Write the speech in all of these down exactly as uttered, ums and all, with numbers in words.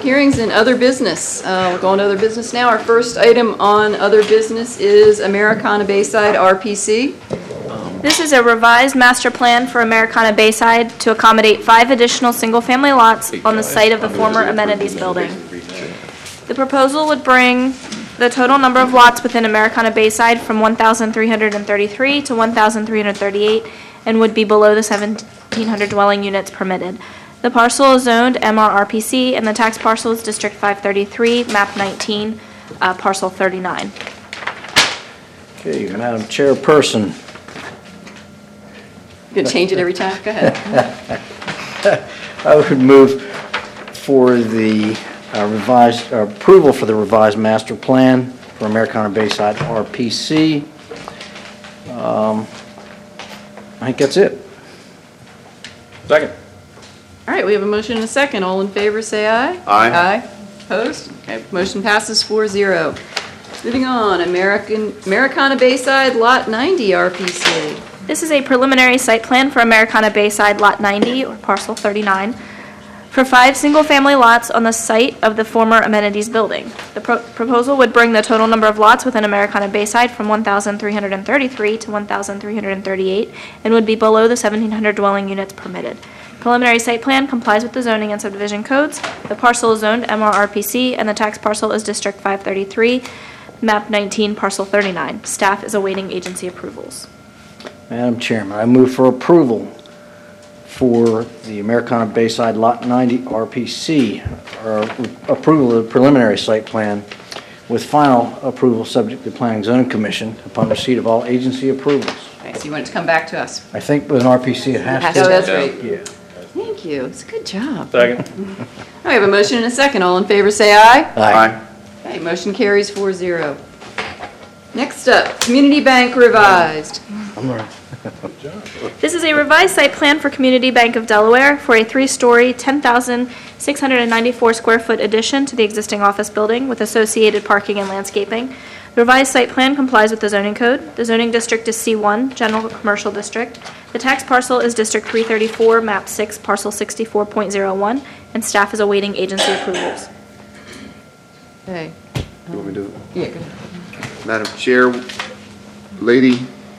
hearings and other business. Uh, We'll go on to other business now. Our first item on other business is Americana Bayside R P C. This is a revised master plan for Americana Bayside to accommodate five additional single-family lots on the site of the former amenities building. The proposal would bring the total number of lots within Americana Bayside from one thousand three hundred thirty-three to one thousand three hundred thirty-eight and would be below the seventeen hundred dwelling units permitted. The parcel is zoned M R R P C and the tax parcel is District five thirty-three, map nineteen, uh, parcel thirty-nine. Okay, Madam Chairperson, You gonna change it every time? Go ahead. I would move for the uh, revised, uh, approval for the revised master plan for Americana Bayside R P C. Um, I think that's it. Second. All right, we have a motion and a second. All in favor, say aye. Aye. Aye. Opposed? Okay, motion passes four zero. Moving on, American, Americana Bayside Lot ninety R P C. This is a preliminary site plan for Americana Bayside Lot ninety, or parcel thirty-nine, for five single-family lots on the site of the former amenities building. The pro- proposal would bring the total number of lots within Americana Bayside from one thousand three hundred thirty-three to one thousand three hundred thirty-eight and would be below the seventeen hundred dwelling units permitted. Preliminary site plan complies with the zoning and subdivision codes. The parcel is zoned M R R P C and the tax parcel is District five thirty-three, map nineteen, parcel thirty-nine. Staff is awaiting agency approvals. Madam Chairman, I move for approval for the Americana Bayside Lot ninety R P C, or approval of the preliminary site plan with final approval subject to Planning and Zoning Commission upon receipt of all agency approvals. Okay, so you want it to come back to us? I think with an R P C it has Oh, to. that's right. Yeah. Thank you. It's a good job. Second. All right, we have a motion and a second. All in favor, say aye. Aye. Okay, motion carries four zero. Next up, Community Bank Revised. I'm all right. This is a revised site plan for Community Bank of Delaware for a three-story, ten thousand six hundred ninety-four square foot addition to the existing office building with associated parking and landscaping. The revised site plan complies with the zoning code. The zoning district is C one, General Commercial District. The tax parcel is District three thirty-four, map six, parcel sixty-four point zero one, and staff is awaiting agency approvals. Okay. You want me to do it? Yeah, go ahead. Madam Chair, lady,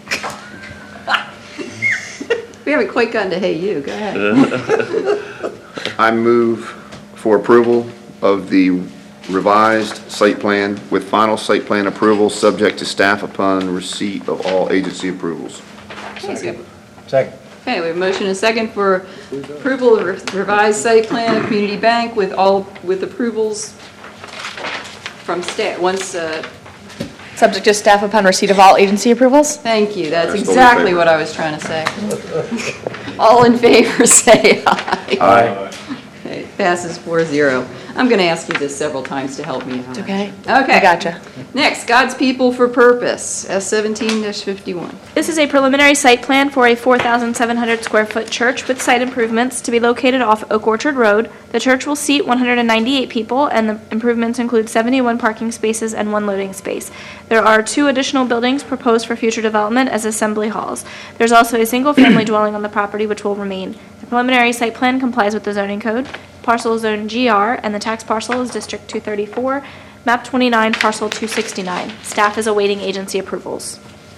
We haven't quite gotten to hey you. Go ahead. I move for approval of the revised site plan with final site plan approval, subject to staff upon receipt of all agency approvals. Okay, so- Second. Okay, we have a motion and a second for approval of re- revised site plan of Community Bank with all, with approvals from staff. Once, uh, Subject to staff upon receipt of all agency approvals? thank you, that's Rest all in exactly favor. what I was trying to say. All in favor, say aye. Aye. Okay, passes four zero. I'm going to ask you this several times to help me out. Okay. Okay. I gotcha. Next, God's People for Purpose, S seventeen fifty-one. This is a preliminary site plan for a four thousand seven hundred square foot church with site improvements to be located off Oak Orchard Road. The church will seat one hundred ninety-eight people, and the improvements include seventy-one parking spaces and one loading space. There are two additional buildings proposed for future development as assembly halls. There's also a single-family dwelling on the property which will remain. The preliminary site plan complies with the zoning code. Parcel is zone G R, and the tax parcel is District two thirty-four, map twenty-nine, parcel two sixty-nine. Staff is awaiting agency approvals.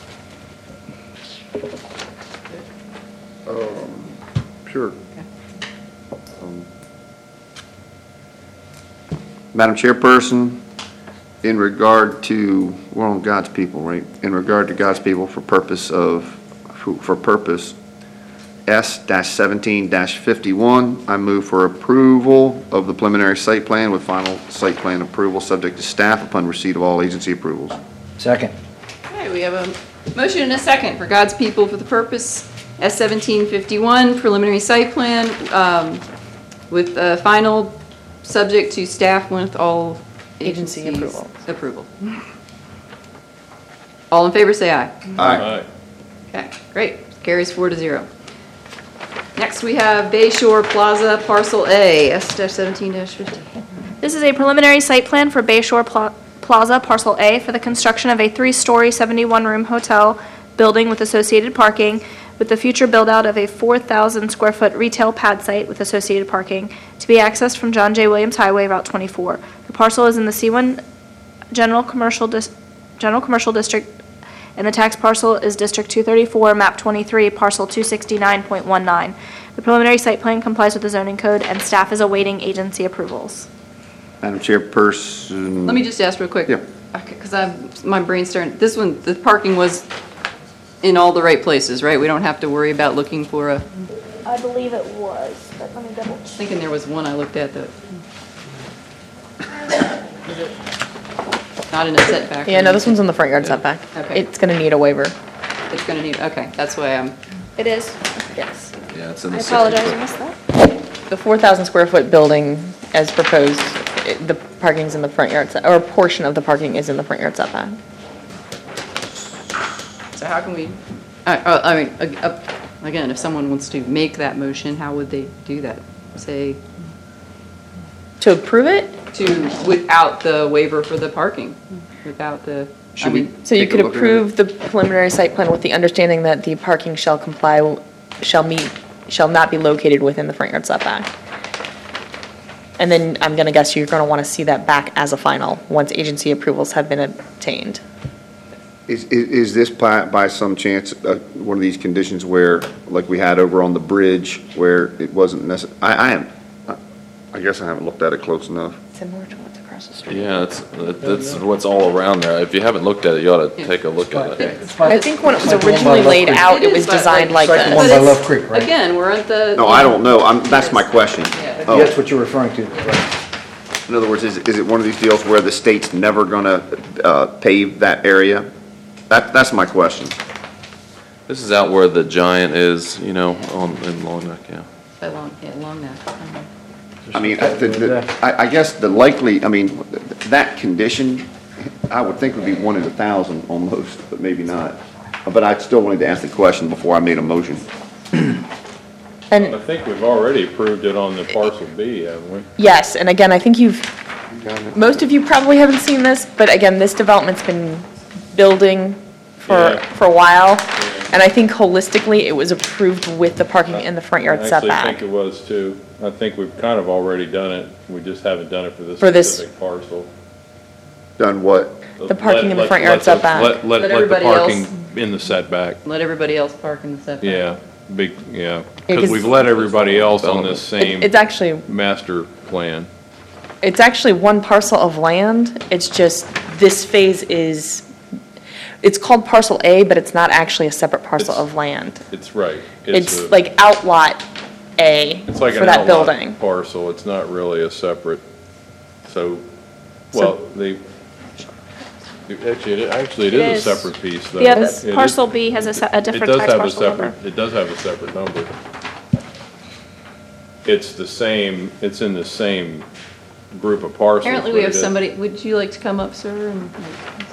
Sure. Um, Madam Chairperson, in regard to, we're on God's people, right? In regard to God's people for purpose of, for purpose S seventeen fifty-one, I move for approval of the preliminary site plan with final site plan approval, subject to staff upon receipt of all agency approvals. Second. Okay, we have a motion and a second for God's People for the Purpose, S seventeen fifty-one, preliminary site plan, um, with uh, final, subject to staff with all Agency agencies' approval. approval. All in favor, say aye. Aye. Okay, great. Carries four to zero. Next, we have Bay Shore Plaza Parcel A, S seventeen fifty. This is a preliminary site plan for Bayshore Pla- Plaza Parcel A for the construction of a three-story, seventy-one room hotel building with associated parking with the future build-out of a four thousand square foot retail pad site with associated parking to be accessed from John J. Williams Highway, Route twenty-four. The parcel is in the C one General Commercial Dis- General Commercial District, and the tax parcel is District two thirty-four, Map twenty-three, Parcel two sixty-nine point one nine. The preliminary site plan complies with the zoning code, and staff is awaiting agency approvals. Madam Chairperson. Let me just ask real quick. Yeah. Because I've, my brain's starting, this one, the parking was in all the right places, right? We don't have to worry about looking for a, I believe it was, but let me double check. thinking there was one I looked at that. Is it not in a setback? or Yeah, no, this anything? one's in the front yard setback. Okay. It's gonna need a waiver. It's gonna need, okay, that's why I'm, It is. Yes. Yeah, it's in I the apologize, second. I missed that. The four thousand square foot building as proposed, it- the parking's in the front yard, set- or a portion of the parking is in the front yard setback. so how can we, I, I I mean, ag- uh, again, if someone wants to make that motion, how would they do that? Say, To approve it, to, without the waiver for the parking, without the, I Should we- mean, so you Take a could look at approve the preliminary site plan with the understanding that the parking shall comply, shall meet, shall not be located within the front yard setback. And then I'm gonna guess you're gonna wanna see that back as a final, once agency approvals have been obtained. Is, is is this by, by some chance, uh, one of these conditions where, like we had over on the bridge, where it wasn't necess, I, I am, I- I guess I haven't looked at it close enough. Similar to what's across the street. Yeah, that's, that's what's all around there. If you haven't looked at it, you ought to Yeah. take a look at it. I think when it was Like the one by originally Love laid Creek. out, It it is, was but designed like- like It's like the this. one but by it's- Love Creek, right? Again, we're at the. No, I don't know, I'm, that's my question. Yeah. Oh. That's what you're referring to, right? In other words, is, is it one of these deals where the state's never gonna, uh, pave that area? That, that's my question. This is out where the Giant is, you know, on, in Long Neck, yeah. By long, yeah, long neck. Mhm. I mean, I- the- the- I, I guess the likely, I mean, that condition, I would think would be one in a thousand almost, but maybe not. But I still wanted to ask the question before I made a motion. I And, think we've already approved it on the parcel B, haven't we? yes, and again, I think you've, most of you probably haven't seen this, but again, this development's been building for, Yeah. for a while. And I think holistically, it was approved with the parking in the front yard I actually setback. think it was too. I think we've kind of already done it. We just haven't done it for this For this- specific parcel. Done what? The parking in the Let- front let yard the- setback. Let, let, Let let the everybody else- parking in the setback. Let everybody else park in the setback. Yeah, big, yeah. Yeah, 'cause- Because we've let everybody else on this It- same It's actually, master plan. it's actually one parcel of land. It's just, this phase is, it's called parcel A, but it's not actually a separate parcel It's- of land. It's right. It's a- like outlot A It's like for an that outlot building. parcel, it's not really a separate, so, well, they, actually, it- actually, it It is is. a separate piece, though. Yeah, It the is- parcel B has a se- a It different does tax have a parcel number. separate, it does have a separate number. It's the same, it's in the same group of parcels. Apparently, we but have it is- somebody, would you like to come up, sir? and like,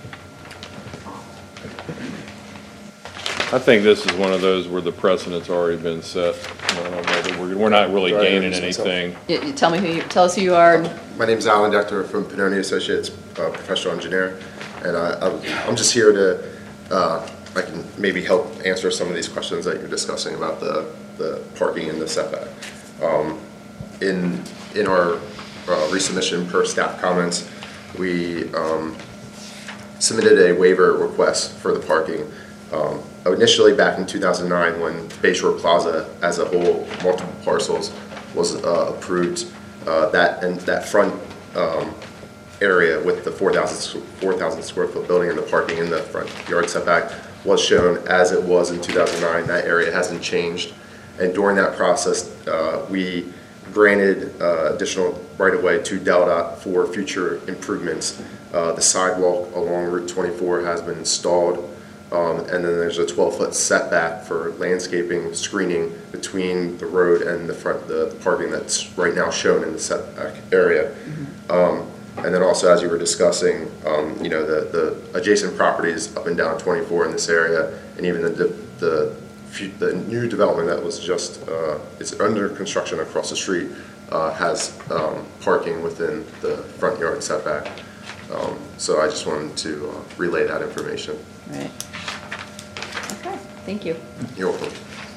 I think this is one of those where the precedent's already been set. I don't know whether We're, we're not really Right, gaining introduce myself. anything. you- you Tell me who you, tell us who you are. and- My name's Alan Dector from Pinoni Associates, uh, professional engineer, and I- I'm I'm just here to, uh, I can maybe help answer some of these questions that you're discussing about the the parking and the setback. Um, In, in our uh, resubmission per staff comments, we um, submitted a waiver request for the parking. Um, Initially, back in two thousand nine, when Bayshore Plaza as a whole, multiple parcels, was uh, approved, uh, that, and that front um, area with the four thousand, four thousand square foot building and the parking in the front yard setback was shown as it was in two thousand nine. That area hasn't changed. And during that process, uh, we granted uh, additional right-of-way to DelDOT for future improvements. Uh, The sidewalk along Route twenty-four has been installed. Um, and then there's a twelve-foot setback for landscaping screening between the road and the front, the parking that's right now shown in the setback area. Um, and then also, as you were discussing, um, you know, the, the adjacent properties up and down twenty-four in this area, and even the, the, fu- the new development that was just, uh, it's under construction across the street, uh, has, um, parking within the front yard setback. Um, so I just wanted to uh, relay that information. Right. Okay, thank you. You're welcome.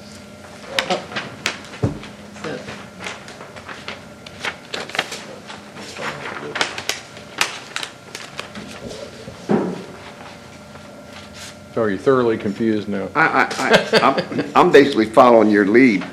So, So are you thoroughly confused now? I, I, I, I'm- I'm basically following your lead.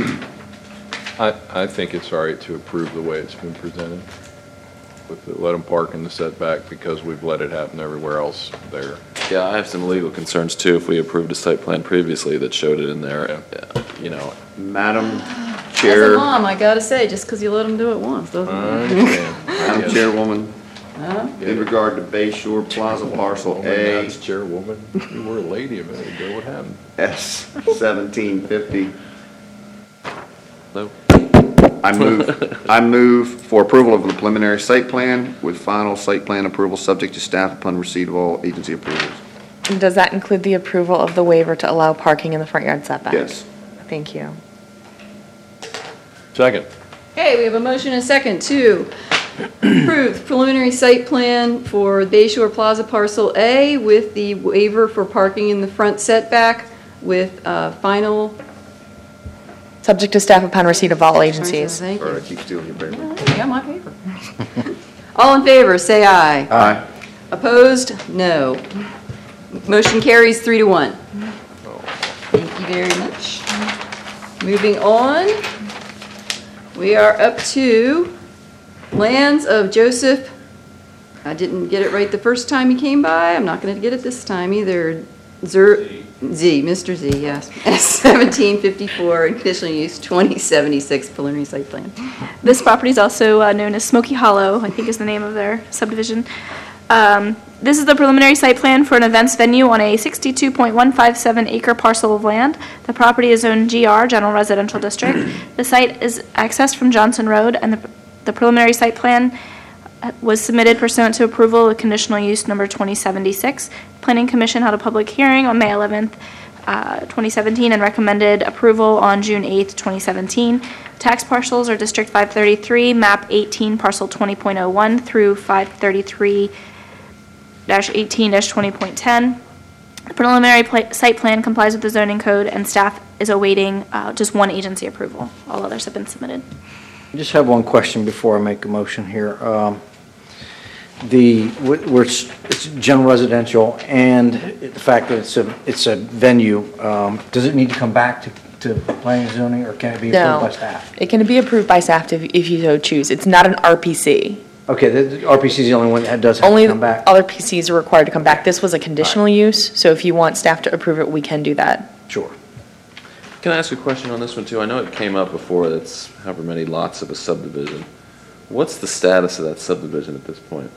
I, I think it's all right to approve the way it's been presented. With the, let them park in the setback because we've let it happen everywhere else there. Yeah, I have some legal concerns too, if we approved a site plan previously that showed it in there, uh, you know. Madam as a Chair, mom, I gotta say, just because you let them do it once doesn't I mean. understand. Madam Chairwoman, Huh? in regard to Bay Shore Plaza Parcel Woman, A, that's Chairwoman, you were a lady a minute ago, what happened? S seventeen fifty, No. I move, I move for approval of the preliminary site plan with final site plan approval subject to staff upon receipt of all agency approvals. And does that include the approval of the waiver to allow parking in the front yard setback? Yes. Thank you. Second. Okay, we have a motion and a second to approve the preliminary site plan for Bay Shore Plaza Parcel A with the waiver for parking in the front setback with uh, final. Subject to staff upon receipt of all agencies. Thank Or I you. keep stealing your paper. I got my paper. All in favor, say aye. Aye. Opposed? No. Motion carries three to one. Thank you very much. Moving on, we are up to lands of Joseph. I didn't get it right the first time he came by. I'm not going to get it this time either. Zer, Z, Mister Z, yes. S seventeen fifty-four, and conditional use twenty seventy-six preliminary site plan. This property is also uh, known as Smoky Hollow, I think is the name of their subdivision. Um, This is the preliminary site plan for an events venue on a sixty-two point one five seven acre parcel of land. The property is zoned G R, General Residential District. The site is accessed from Johnson Road, and the the preliminary site plan uh, was submitted pursuant to approval of conditional use number twenty seventy-six. Planning Commission held a public hearing on May eleventh, uh, twenty seventeen, and recommended approval on June eighth, twenty seventeen. Tax parcels are District five thirty-three, map eighteen, parcel twenty point oh one through five thirty-three eighteen twenty point ten. The preliminary pla- site plan complies with the zoning code, and staff is awaiting uh, just one agency approval. All others have been submitted. I just have one question before I make a motion here. Um, The, where it's it's general residential and the fact that it's a, it's a venue, um, does it need to come back to, to planning and zoning, or can it be approved by No. staff? It can be approved by staff if if you so choose. It's not an R P C. Okay, the the R P C is the only one that does have Only to come back? other P Cs are required to come back. This was a conditional use, so if you want staff to approve it, we can do that. Sure. Can I ask a question on this one too? I know it came up before, that's however many lots of a subdivision. What's the status of that subdivision at this point?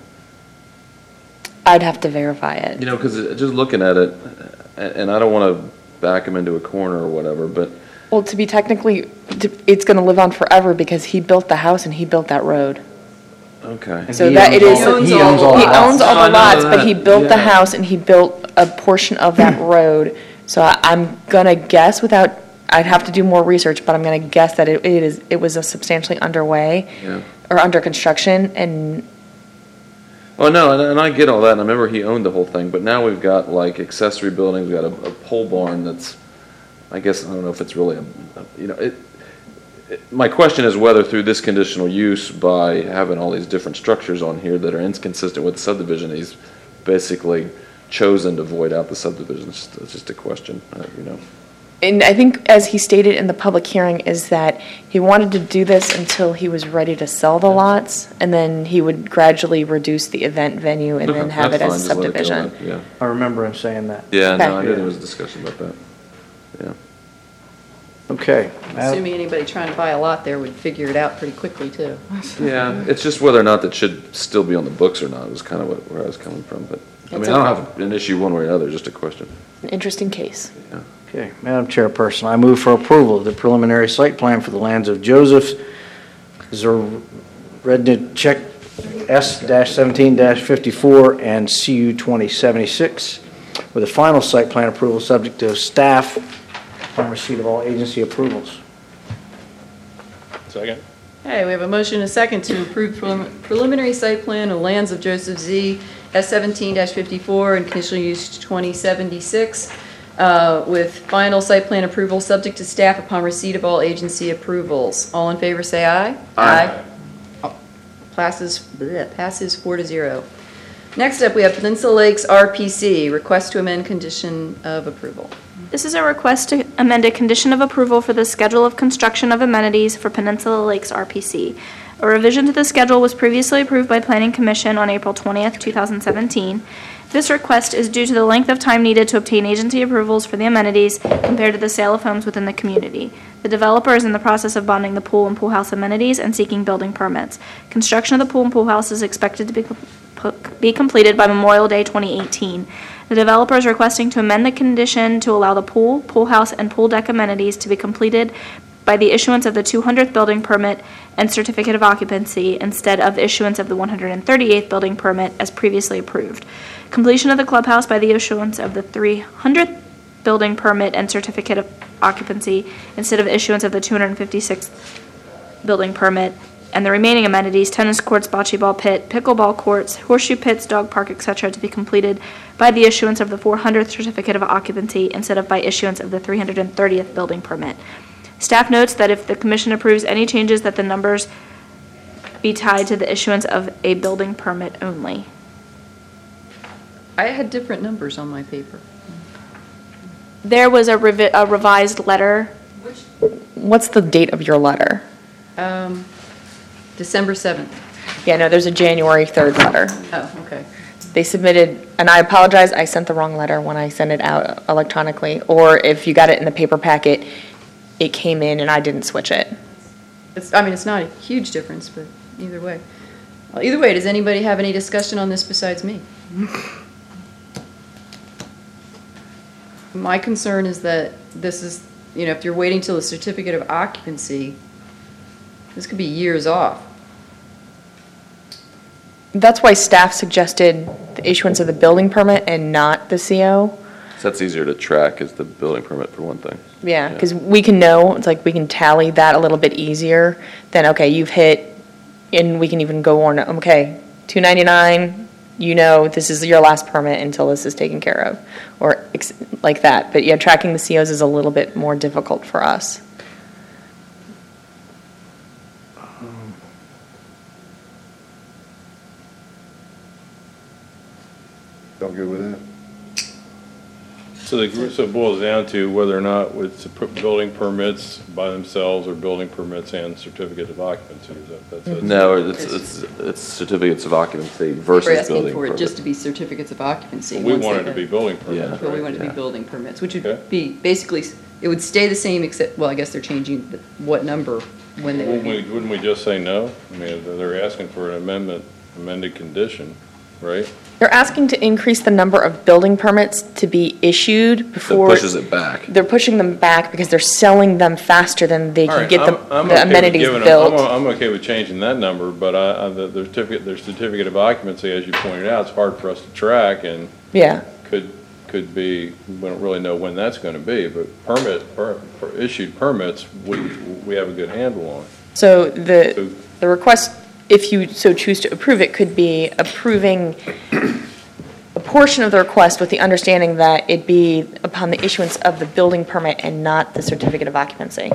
I'd have to verify it. You know, because just looking at it, and and I don't want to back him into a corner or whatever, but Well, to be technically, to- it's going to live on forever because he built the house and he built that road. okay. And So he that it owns is- all- He He owns owns all all the He lots. owns all No, I the know lots, but that, he built the yeah. house and he built a portion of that road. So I- I'm gonna guess without, I'd have to do more research, but I'm gonna guess that it it is, it was a substantially underway Yeah. or under construction, and Oh, no, and, and I get all that, and I remember he owned the whole thing, but now we've got like accessory buildings, we've got a, a pole barn that's, I guess, I don't know if it's really a, a- you know, it, it, my question is whether through this conditional use, by having all these different structures on here that are inconsistent with the subdivision, he's basically chosen to void out the subdivision. It's just, it's just a question, uh, you know. And I think, as he stated in the public hearing, is that he wanted to do this until he was ready to sell the lots, and then he would gradually reduce the event venue and then Okay, have it that's as a fine, just let it go subdivision. then, I remember him saying that. Yeah, yeah, no, I Okay. knew there was a discussion about that, yeah. Okay. Madam- Assuming anybody trying to buy a lot there would figure it out pretty quickly, too. Yeah, it's just whether or not that should still be on the books or not, was kind of what, where I was coming from, but, I mean, It's I don't okay. have an issue one way or another, just a question. An interesting case. Yeah. Okay, Madam Chairperson, I move for approval of the preliminary site plan for the lands of Joseph Zrednicek, S seventeen fifty-four, and C U twenty seventy-six, with a final site plan approval subject to staff upon receipt of all agency approvals. Second? Okay, we have a motion and a second to approve prelim- preliminary site plan of lands of Joseph Z, S seventeen fifty-four, and conditional use twenty seventy-six. uh, with final site plan approval, subject to staff upon receipt of all agency approvals. All in favor, say aye. Aye. Aye. Passes, bleh, passes four to zero. Next up, we have Peninsula Lakes R P C, request to amend condition of approval. This is a request to amend a condition of approval for the schedule of construction of amenities for Peninsula Lakes R P C. A revision to the schedule was previously approved by Planning Commission on April twentieth, two thousand seventeen. This request is due to the length of time needed to obtain agency approvals for the amenities compared to the sale of homes within the community. The developer is in the process of bonding the pool and pool house amenities and seeking building permits. Construction of the pool and pool house is expected to be, be completed by Memorial Day twenty eighteen. The developer is requesting to amend the condition to allow the pool, pool house, and pool deck amenities to be completed by the issuance of the two hundredth building permit and certificate of occupancy instead of the issuance of the one hundred thirty-eighth building permit as previously approved. Completion of the clubhouse by the issuance of the three hundredth building permit and certificate of occupancy instead of the issuance of the two hundred fifty-sixth building permit, and the remaining amenities, tennis courts, bocce ball pit, pickleball courts, horseshoe pits, dog park, et cetera, to be completed by the issuance of the four hundredth certificate of occupancy instead of by issuance of the three hundred thirtieth building permit. Staff notes that if the commission approves any changes, that the numbers be tied to the issuance of a building permit only. I had different numbers on my paper. There was a revi- a revised letter. What's the date of your letter? Um, December seventh. Yeah, no, there's a January third letter. Oh, okay. They submitted, and I apologize, I sent the wrong letter when I sent it out electronically, or if you got it in the paper packet, it came in and I didn't switch it. It's, I mean, it's not a huge difference, but either way. Well, either way, does anybody have any discussion on this besides me? My concern is that this is, you know, if you're waiting till the certificate of occupancy, this could be years off. That's why staff suggested the issuance of the building permit and not the C O. So that's easier to track is the building permit for one thing. Yeah, because we can know, it's like we can tally that a little bit easier than, okay, you've hit, and we can even go on, okay, two ninety-nine, you know, this is your last permit until this is taken care of, or ex- like that. But yeah, tracking the C Os is a little bit more difficult for us. Y'all good with that? So the, so it boils down to whether or not it's a per- building permits by themselves or building permits and certificate of occupancy. Is that, that's it? No, it's, it's, it's certificates of occupancy We're versus asking building for it permit. just to be certificates of occupancy. But we once they want it to have- be building Yeah. permits, But we right? want it to be Yeah. building permits, which would Okay. be, basically, it would stay the same except, well, I guess they're changing the- what number when they would Wouldn't we, be. wouldn't we just say no? I mean, they're- they're asking for an amendment, amended condition, right? They're asking to increase the number of building permits to be issued That before. pushes it back. They're pushing them back because they're selling them faster than they All can right, get the I'm- I'm the okay with amenities giving them- built. I'm, I'm okay with changing that number, but I, I, the the certificate, their certificate of occupancy, as you pointed out, it's hard for us to track and Yeah. could, could be, we don't really know when that's gonna be, but permit, per, per- issued permits, we, we have a good handle on. So So- the, the request, if you so choose to approve it, could be approving a portion of the request with the understanding that it be upon the issuance of the building permit and not the certificate of occupancy.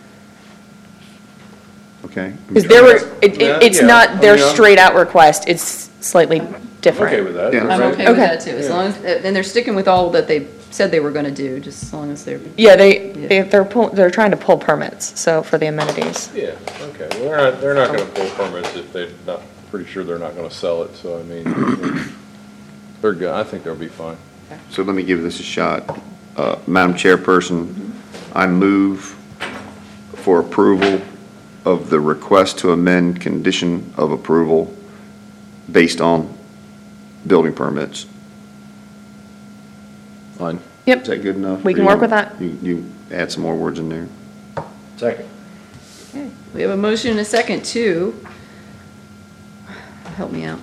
Okay. Because there were, it, Yeah, it- it's yeah. not their I mean, I'm- straight out request, it's slightly I'm different. okay with that. Yeah. I'm right? okay with Okay. that too, as long as, and they're sticking with all that they said they were gonna do, just as long as they're, Yeah, they, Yeah. they, they're pull, they're trying to pull permits, so, for the amenities. Yeah, okay, well, they're not, they're not gonna pull permits if they're not, pretty sure they're not gonna sell it, so I mean, they're good, I think they'll be fine. So let me give this a shot. Uh, Madam Chairperson, I move for approval of the request to amend condition of approval based on building permits. Fine. Is Yep, that good enough? We Or can you work want- with that. You, you add some more words in there? Second. we have a motion and a second to, help me out.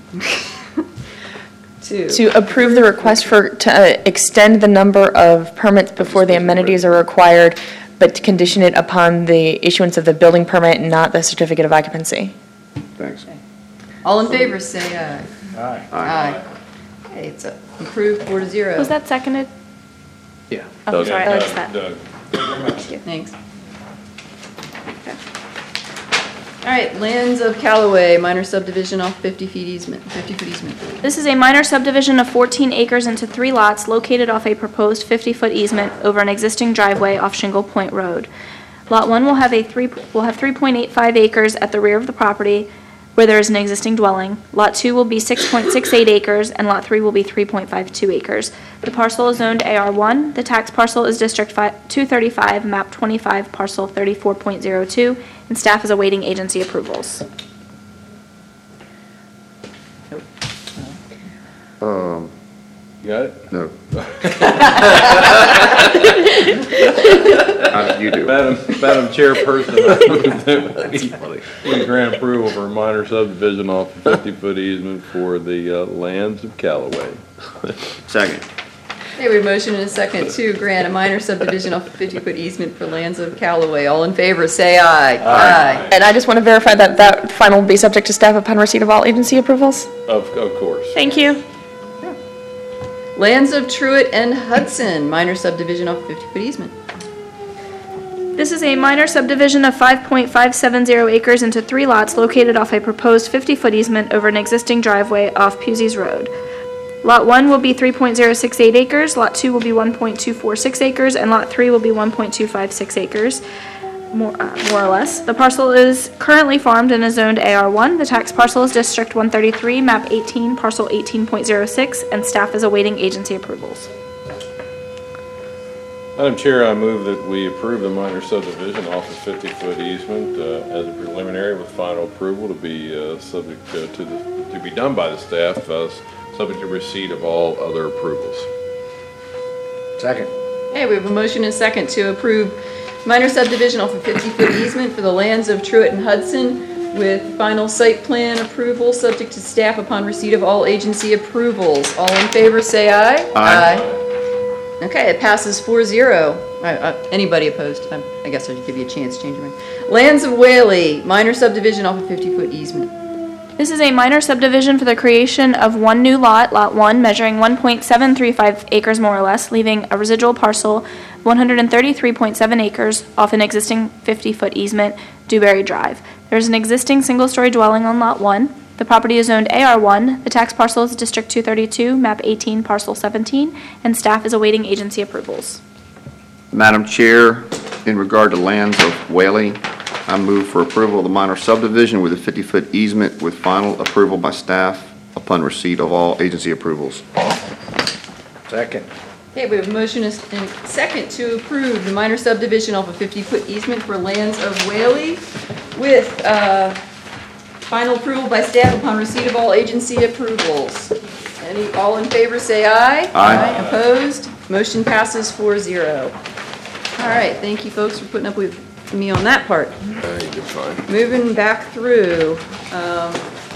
To, to approve the request for, to uh, extend the number of permits before the amenities are required, but to condition it upon the issuance of the building permit, not the certificate of occupancy. Thanks. all in favor, say aye. Aye. Aye. Okay, it's approved four to zero. Was that seconded? Yeah. Oh, Doug. sorry, I missed that. Doug. Thanks. Okay. All right, Lands of Callaway, minor subdivision off fifty feet easement, fifty foot easement. This is a minor subdivision of fourteen acres into three lots located off a proposed fifty-foot easement over an existing driveway off Shingle Point Road. Lot one will have a three, will have three point eight five acres at the rear of the property where there is an existing dwelling. Lot two will be six point six eight acres, and lot three will be three point five two acres. The parcel is zoned A R one. The tax parcel is District two thirty-five, map twenty-five, parcel thirty-four point zero two, and staff is awaiting agency approvals. Um, You got it? no. Uh, You do. Madam, Madam Chairperson, I move that we we grant approval for a minor subdivision off a fifty-foot easement for the uh, lands of Callaway. Second. Okay, we have a motion and a second to grant a minor subdivision off a fifty foot easement for Lands of Callaway. All in favor, say aye. Aye. And I just want to verify that that final will be subject to staff upon receipt of all agency approvals? Of, of course. Thank you. Lands of Truett and Hudson, minor subdivision off fifty foot easement. This is a minor subdivision of five point five seven zero acres into three lots located off a proposed fifty-foot easement over an existing driveway off Pusey's Road. Lot one will be three point zero six eight acres, Lot two will be one point two four six acres, and Lot three will be one point two five six acres, more, uh, more or less. The parcel is currently farmed and is zoned A R one. The tax parcel is District one thirty-three, map eighteen, parcel eighteen point zero six, and staff is awaiting agency approvals. Madam Chair, I move that we approve the minor subdivision off a fifty-foot easement uh, as a preliminary with final approval to be uh, subject uh, to the, to be done by the staff, uh, subject to receipt of all other approvals. Second. Okay, we have a motion and a second to approve minor subdivision off a fifty foot easement for the Lands of Truett and Hudson with final site plan approval, subject to staff upon receipt of all agency approvals. All in favor, say aye. Aye. Okay, it passes four zero. Uh, uh, Anybody opposed? Um, I guess I'll give you a chance to change your mind. Lands of Whaley, minor subdivision off a fifty foot easement. This is a minor subdivision for the creation of one new lot, Lot one, measuring one point seven three five acres more or less, leaving a residual parcel of one hundred thirty-three point seven acres off an existing fifty-foot easement, Dewberry Drive. There is an existing single-story dwelling on Lot one. The property is zoned A R one. The tax parcel is District two thirty-two, map eighteen, parcel seventeen, and staff is awaiting agency approvals. Madam Chair, in regard to Lands of Whaley, I move for approval of the minor subdivision with a fifty foot easement with final approval by staff upon receipt of all agency approvals. Second. Okay, we have a motion and a second to approve the minor subdivision off a fifty foot easement for Lands of Whaley with uh, final approval by staff upon receipt of all agency approvals. Any, all in favor, say aye. Aye. Opposed? Motion passes four zero. All right, thank you folks for putting up with me on that part. Uh, you did fine. Moving back through, um,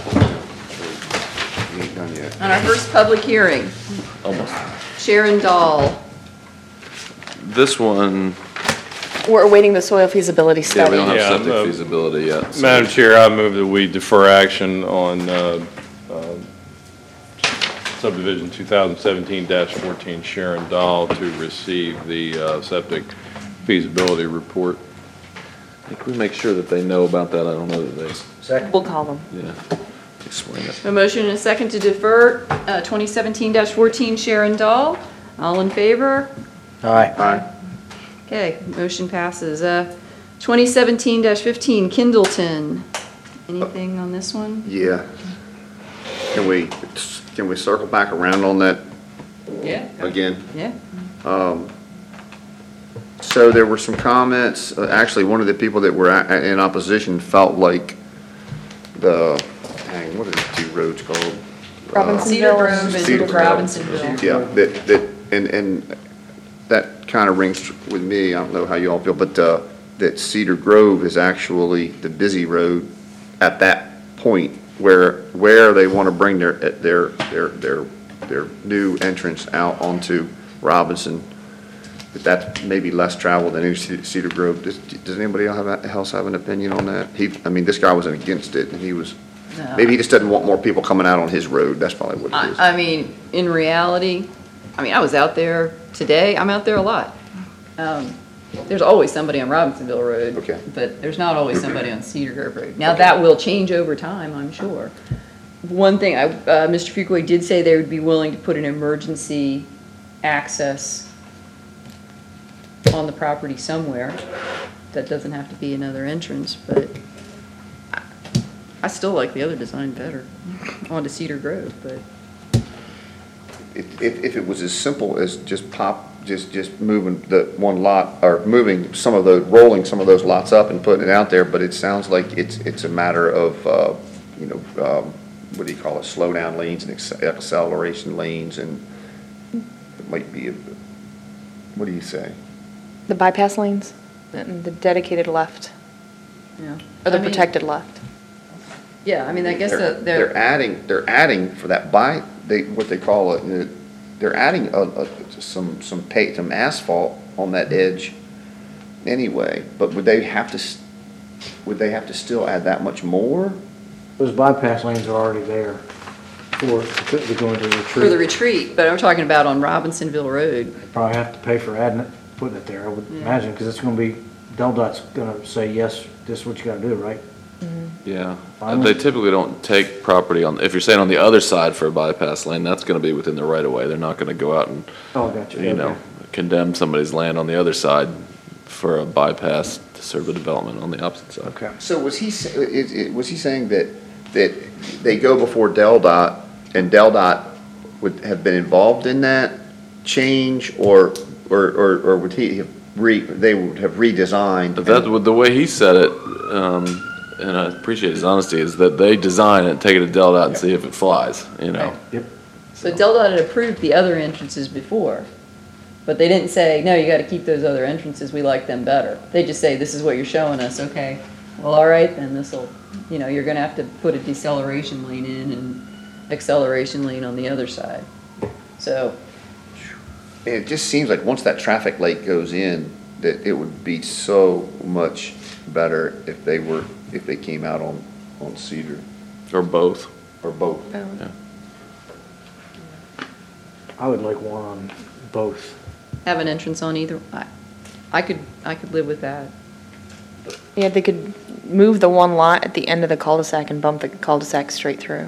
You ain't done yet. on our first public hearing, Almost. Sharon Dahl. This one, We're awaiting the soil feasibility yeah, study. we don't have Yeah, septic no. feasibility yet. so- Madam Chair, I move that we defer action on uh, uh, subdivision two thousand seventeen dash fourteen Sharon Dahl to receive the uh, septic feasibility report. I think we make sure that they know about that. I don't know that they, Second. We'll call them. yeah, explain it. A motion and a second to defer uh, twenty seventeen dash fourteen Sharon Dahl. All in favor? Aye. Aye. Okay, motion passes. Uh, twenty seventeen dash fifteen Kindleton. Anything on this one? Yeah. Can we, can we circle back around on that Yeah. again? Yeah. So there were some comments, uh, actually, one of the people that were a- in opposition felt like the, hang, what are the two roads called? Robinsonville Cedar and Grove and Cedar Grove. Robinsonville. Yeah, that, that, and, and that kind of rings with me, I don't know how you all feel, but, uh, that Cedar Grove is actually the busy road at that point where, where they want to bring their, their, their, their, their new entrance out onto Robinson. But that's maybe less travel than any Cedar Grove. Does, does anybody else have, else have an opinion on that? He, I mean, this guy wasn't against it, and he was, No. maybe he just doesn't want more people coming out on his road, that's probably what it is. I, I mean, in reality, I mean, I was out there today, I'm out there a lot. Um, There's always somebody on Robinsonville Road. Okay. But there's not always somebody on Cedar Grove Road. Now, that will change over time, I'm sure. One thing, I, uh, Mister Fuquay did say they would be willing to put an emergency access on the property somewhere. That doesn't have to be another entrance, but I- I still like the other design better, onto Cedar Grove, but. If, if if it was as simple as just pop, just, just moving the one lot, or moving some of the, rolling some of those lots up and putting it out there, but it sounds like it's, it's a matter of, uh, you know, um, what do you call it, slowdown lanes and acc- acceleration lanes, and it might be, a what do you say? The bypass lanes, and the dedicated left, Yeah. or the I mean, protected left. Yeah, I mean, I guess They're, that they're they're, adding, they're adding for that by, they, what they call it, uh, they're adding a, a, some, some pa, some asphalt on that edge anyway, but would they have to, s- would they have to still add that much more? Those bypass lanes are already there for, to go into the retreat. for the retreat, but I'm talking about on Robinsonville Road. Probably have to pay for adding it, putting it there, I would Yeah. imagine, because it's gonna be, DelDOT's gonna say, yes, this is what you gotta do, right? Yeah, Finally. they typically don't take property on, if you're saying on the other side for a bypass lane, that's gonna be within the right of way. They're not gonna go out and, Oh, gotcha. you know, Okay. condemn somebody's land on the other side for a bypass to serve a development on the opposite side. Okay. So was he, sa- is, is, was he saying that, that they go before DelDOT, and DelDOT would have been involved in that change, or, or, or, or would he have re, they would have redesigned? But that, with the way he said it, um, and I appreciate his honesty, is that they design it, take it to DelDOT and see if it flies, you know? Yep. So DelDOT had approved the other entrances before, but they didn't say, no, you gotta keep those other entrances, we like them better. They just say, this is what you're showing us, okay, well, all right, then this'll, you know, you're gonna have to put a deceleration lane in and acceleration lane on the other side. So, And it just seems like once that traffic light goes in, that it would be so much better if they were, if they came out on, on Cedar, Or both. or both. I would like one on both. have an entrance on either, I, I could, I could live with that. Yeah, they could move the one lot at the end of the cul-de-sac and bump the cul-de-sac straight through.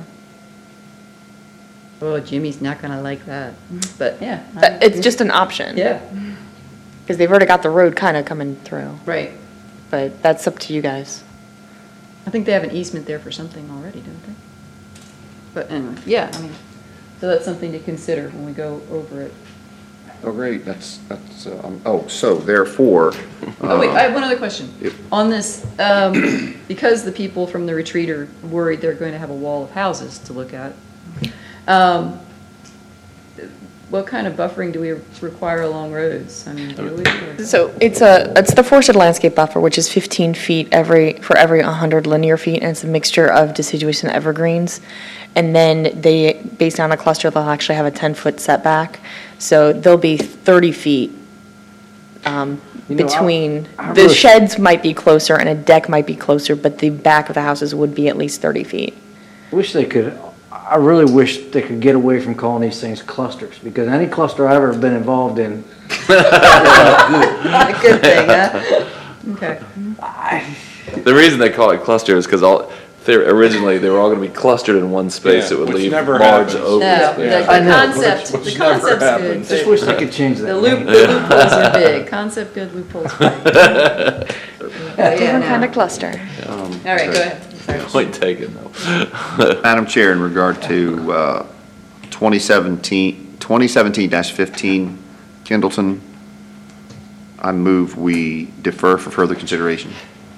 Oh, Jimmy's not gonna like that, but yeah. I- That- It's just an option. Yeah, Because they've already got the road kind of coming through, right. but that's up to you guys. I think they have an easement there for something already, don't they? But anyway, yeah, I mean, so that's something to consider when we go over it. Oh, great, that's, that's, uh, um, oh, so therefore. Oh, wait, uh, I have one other question. Yep. On this, um, because the people from the retreat are worried they're going to have a wall of houses to look at, um, what kind of buffering do we require along roads? I mean, do we? or- So it's a, it's the forested landscape buffer, which is fifteen feet every, for every one hundred linear feet, and it's a mixture of deciduous and evergreens. And then they, based on a cluster, they'll actually have a ten-foot setback. So they'll be thirty feet um, You know, I- between, I the really- sheds might be closer and a deck might be closer, but the back of the houses would be at least thirty feet. Wish they could, I really wish they could get away from calling these things clusters, because any cluster I've ever been involved in, Not a good thing, huh? Okay. The reason they call it cluster is because all, they originally, they were all gonna be clustered in one space. Yeah, It would which leave never large happens. open No, space. the I the know, concept, which- the which never concept's happens. just good, wish they could change but that the loop, name. the loopholes are big. Concept good, loopholes big. Yeah, Different kind no. of cluster. All right, go ahead. Sorry. Point taken, though. Madam Chair, in regard to uh, twenty seventeen, twenty seventeen fifteen Kindleton, I move we defer for further consideration.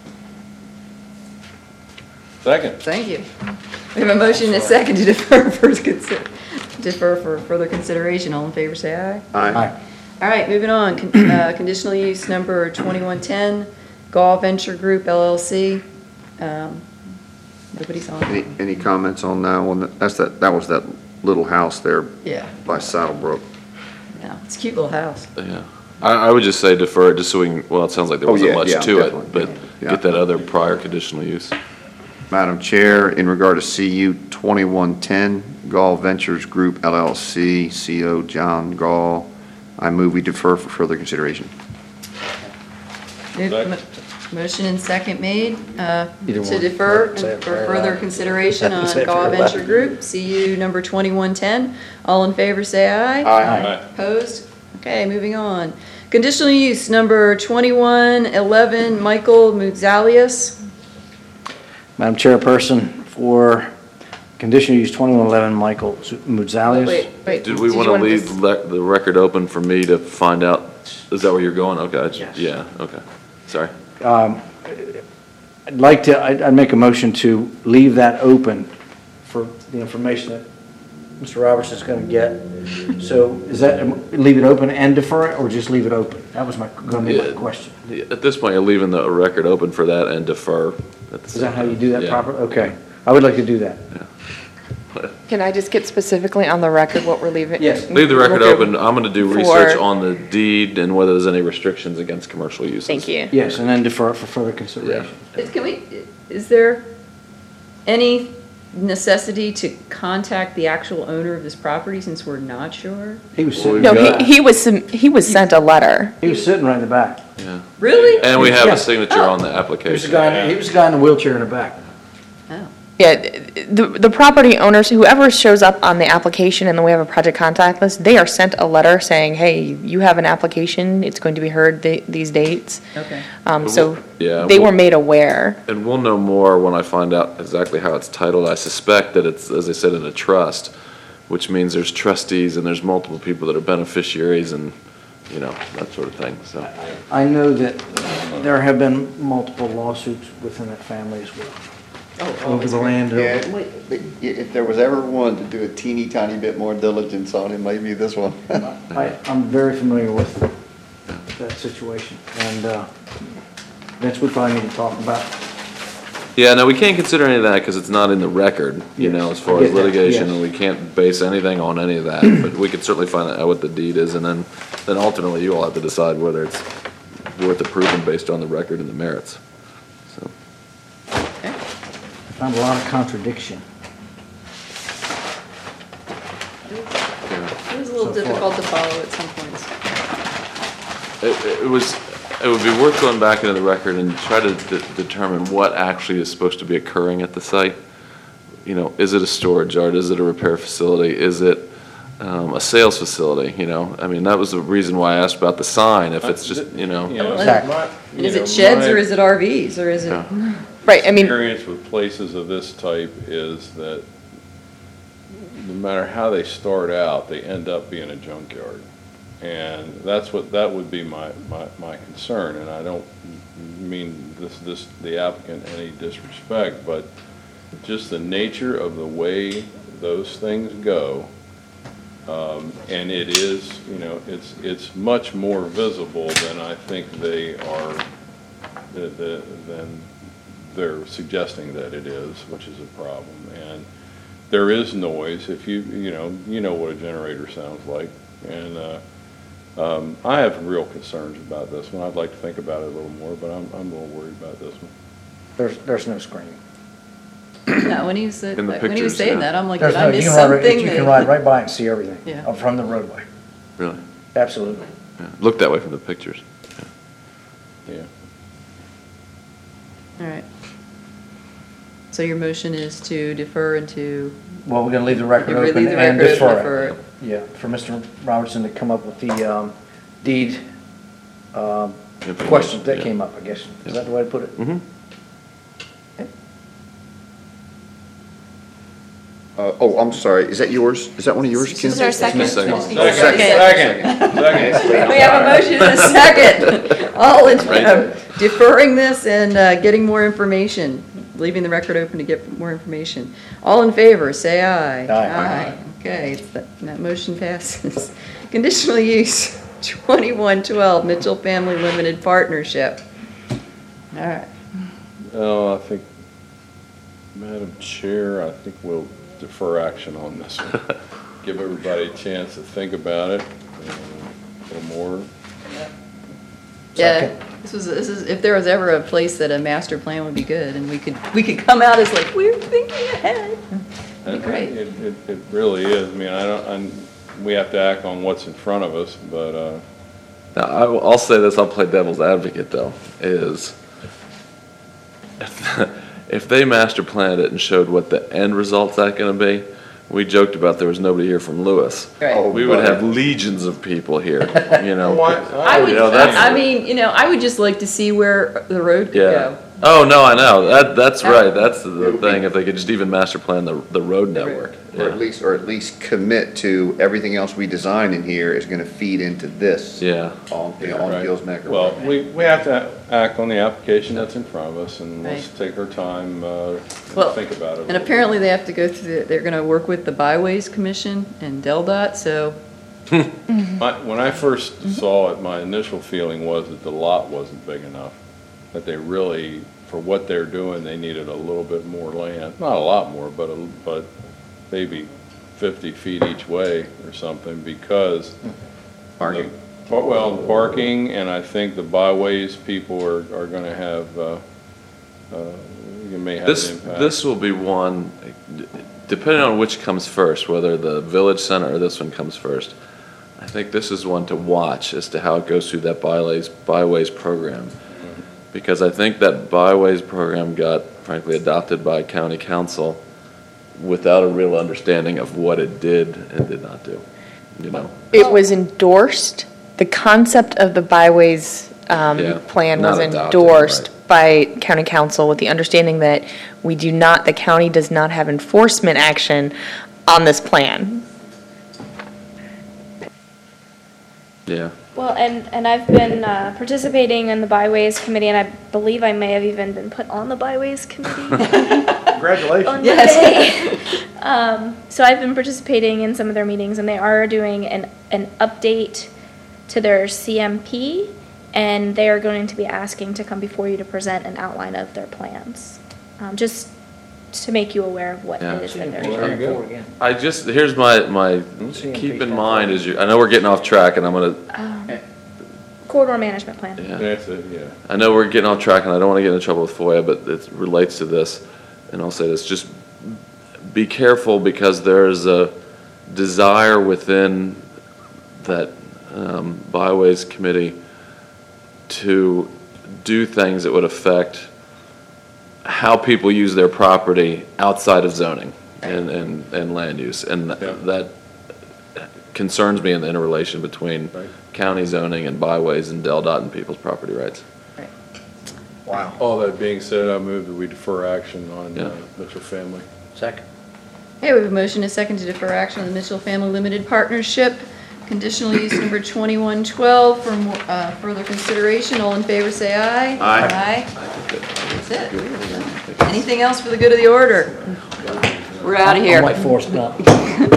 Second. Thank you. We have a motion and a second to defer for, consi- defer for further consideration. All in favor, say aye. Aye. All right, moving on. Con- uh, Conditional use number twenty-one ten, Gall Venture Group L L C. Um, Nobody's on. Any, any comments on that one? That's that, that was that little house there Yeah, by Saddlebrook. no, it's a cute little house. Yeah. I, I would just say defer it, just so we can, well, it sounds like there Oh, wasn't yeah, much yeah, to it, definitely, but yeah. get that other prior conditional use. Madam Chair, in regard to C U twenty-one ten, Gall Ventures Group L L C, C O John Gall, I move we defer for further consideration. Second. Motion and second made uh, Either to one. defer Say it and for very further loud. consideration on Say it Gaw very loud. Venture Group, C U number twenty-one ten. All in favor, say aye. Aye. Opposed? Okay, moving on. Conditional use number twenty-one eleven, Michael Mutzalius. Madam Chairperson, for conditional use twenty-one eleven, Michael Mutzalius. Wait, wait. Did we want to you leave dis- le- the record open for me to find out? Is that where you're going? Okay. I ju- Yes. Yeah, okay. Sorry. Um, I'd like to, I'd I'd make a motion to leave that open for the information that Mister Roberts is going to get. So is that, leave it open and defer it, or just leave it open? That was my, going to be my Yeah. question. Yeah, At this point, you're leaving the record open for that and defer. at the Is same that how you time. do that Yeah. properly? Okay. I would like to do that. Can I just get specifically on the record what we're leaving? Yes. Leave the record Okay. open. I'm going to do For- research on the deed and whether there's any restrictions against commercial uses. Thank you. Yes, and then defer it for further consideration. Is- Can we, is there any necessity to contact the actual owner of this property since we're not sure? He was Well, sitting, we've No, got- he, he was, sum- he was sent a letter. he was sitting right in the back. Yeah. Really? And we have Yeah. a signature on the He was the application. guy, he was the guy in the wheelchair in the back. Oh. Yeah, the, the property owners, whoever shows up on the application and then we have a project contact list, they are sent a letter saying, hey, you have an application, it's going to be heard th- these dates. Okay. Um, so Yeah, they well- were made aware. And we'll know more when I find out exactly how it's titled. I suspect that it's, as I said, in a trust, which means there's trustees and there's multiple people that are beneficiaries and, you know, that sort of thing, so. I know that there have been multiple lawsuits within that family as well. Over the land. Yeah, over- but if there was ever one to do a teeny tiny bit more diligence on, it may be this one. I, I'm very familiar with that situation, and, uh, Vince, we probably need to talk about. Yeah, no, we can't consider any of that because it's not in the record, you know, as far I as get that, litigation, yes. and we can't base anything on any of that. But we could certainly find out what the deed is, and then, then ultimately you all have to decide whether it's worth approving based on the record and the merits. So, Found a lot of contradiction. yeah. It was a little So far. difficult to follow at some points. It, it was, it would be worth going back into the record and try to de- determine what actually is supposed to be occurring at the site. You know, is it a storage yard? Is it a repair facility? Is it um, a sales facility? You know, I mean, that was the reason why I asked about the sign, if it's just, you know. You know, Exactly. my- And is you know, it sheds my or is it R Vs or is it? Yeah. Right, I mean, Experience with places of this type is that no matter how they start out, they end up being a junkyard. And that's what, that would be my, my, my concern, and I don't mean this, this, the applicant any disrespect, but just the nature of the way those things go, um, and it is, you know, it's, it's much more visible than I think they are, the- the- than they're suggesting that it is, which is a problem. And there is noise, if you, you know, you know what a generator sounds like, and, uh, Um, I have real concerns about this one. I'd like to think about it a little more, but I'm, I'm a little worried about this one. There's, there's no screen. No, when he was, In the when he was pictures, saying yeah. that, I'm like, There's did no, I you miss can ride, right- something? you can that- ride right by and see everything. Yeah. uh, From the roadway. Really? Absolutely. Yeah. Looked that way from the pictures. Yeah. All right. So your motion is to defer and to, Well, we're gonna leave the record You leave open the and record defer open it. for- Yeah, for Mister Robertson to come up with the, um, deed, um, Information, questions that yeah. came up, I guess. Is that the way to put it? Mm-hmm. Uh, oh, I'm sorry, is that yours? Is that one of yours, Ken? Is there a second? Second. Second, second, second. we have a motion and a second. All in, uh, deferring this and uh, getting more information, leaving the record open to get more information. All in favor, say aye. Aye. Aye. Okay, it's that, that motion passes. Conditional use, twenty-one twelve Mitchell Family Limited Partnership. All right. Oh, I think, Madam Chair, I think we'll defer action on this one. Give everybody a chance to think about it uh, a little more. Yeah, Second. this was, this is, if there was ever a place that a master plan would be good, and we could, we could come out as like, we're thinking ahead. That'd be great. It, it, it really is. I mean, I don't, I'm, we have to act on what's in front of us, but, uh, Now, I will, I'll say this, I'll play devil's advocate though, is if they master planned it and showed what the end result's that gonna be, we joked about there was nobody here from Lewis. Right. We would have legions of people here, you know. I would, You know, that's- I mean, you know, I would just like to see where the road could Yeah. go. Oh, no, I know, that, that's right, that's the thing, if they could just even master plan the, the road network. Or Yeah. at least, or at least commit to everything else we design in here is gonna feed into this. Yeah. On, you know, on Right. Gills Neck. or well, whatever. we, we have to act on the application that's in front of us, and let's Right. take our time, uh, Well, and think about it. a And little apparently they have to go through, the- they're gonna work with the Byways Commission and Del Dot, so, bit. My- When I first saw it, my initial feeling was that the lot wasn't big enough, that they really, for what they're doing, they needed a little bit more land, not a lot more, but, a but maybe fifty feet each way or something, because. Parking. Well, the parking, and I think the byways people are, are gonna have, uh, uh, you may have This, an impact. this will be one, depending on which comes first, whether the village center or this one comes first, I think this is one to watch as to how it goes through that byways, byways program. Because I think that byways program got frankly adopted by county council without a real understanding of what it did and did not do, you know? It was endorsed, the concept of the byways um, Yeah, plan not was adopted, endorsed by county council with the understanding that we do not, the county does not have enforcement action on this plan. Yeah. Well, and, and I've been uh, participating in the Byways Committee, and I believe I may have even been put on the Byways Committee. Congratulations. On Monday. Um, so I've been participating in some of their meetings, and they are doing an, an update to their C M P, and they are going to be asking to come before you to present an outline of their plans. Um, just to make you aware of what Yeah. it is that they're Well, there you doing. go. I just, here's my, my, keep in mind is you, I know we're getting off track and I'm gonna, Um, Corridor management plan. yeah. That's it, yeah. I know we're getting off track and I don't wanna get in trouble with FOIA, but it relates to this. And I'll say this, just be careful because there's a desire within that, um, byways committee to do things that would affect how people use their property outside of zoning and, and, and land use. And th- Yeah. that concerns me in the interrelation between Right. county zoning and byways and Del Dot and people's property rights. Wow. All that being said, I move that we defer action on Yeah. uh, Mitchell family. Second. okay, we have a motion, and a second to defer action on the Mitchell Family Limited Partnership, conditional use number twenty-one twelve for more, uh, further consideration. All in favor, say aye. Aye. Aye. That's it. Anything else for the good of the order? We're out of here. I'm like Forrest Gump.